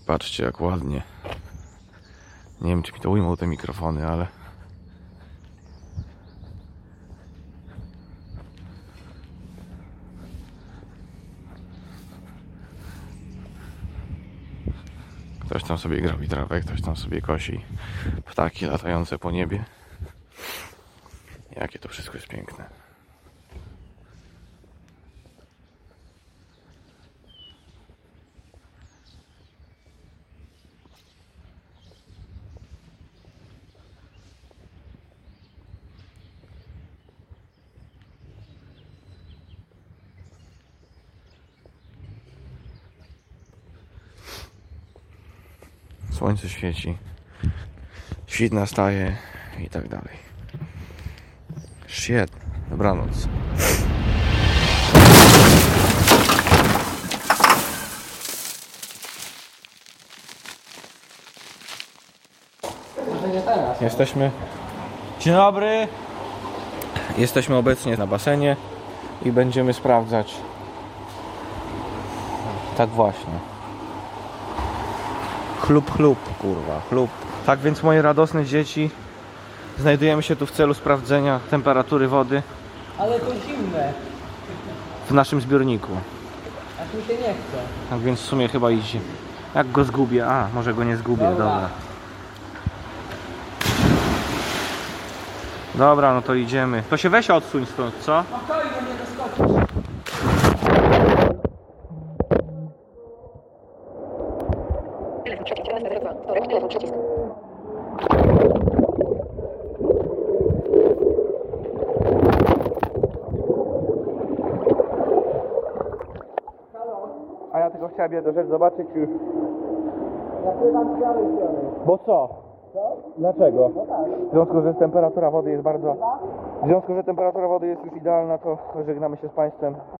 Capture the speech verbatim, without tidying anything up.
Patrzcie jak ładnie. Nie wiem czy mi to ujmą te mikrofony, ale ktoś tam sobie grabi trawę, ktoś tam sobie kosi ptaki latające po niebie. Jakie to wszystko jest piękne. Słońce świeci, świt nastaje i tak dalej. Shit, dobranoc. Może nie teraz. Jesteśmy. Dzień dobry. Jesteśmy obecnie na basenie i będziemy sprawdzać. Tak właśnie. Chlub, chlub, kurwa, chlub. Tak więc moje radosne dzieci, znajdujemy się tu w celu sprawdzenia temperatury wody Ale to zimne, w naszym zbiorniku. a tu się nie chce. Tak więc w sumie chyba idzie. Jak go zgubię? A, może go nie zgubię, Dobra. dobra. Dobra, no to idziemy. To się weź odsuń stąd, co? Spokojnie, nie doskoczysz. Telefon przycisk, raz zero dwa, wtorek, telefon przycisk. A ja tylko chciałem jedną rzecz zobaczyć już. Ja pływam cały środek. Bo co? Co? Dlaczego? No tak. W związku, że temperatura wody jest bardzo... W związku, że temperatura wody jest już idealna, to żegnamy się z Państwem.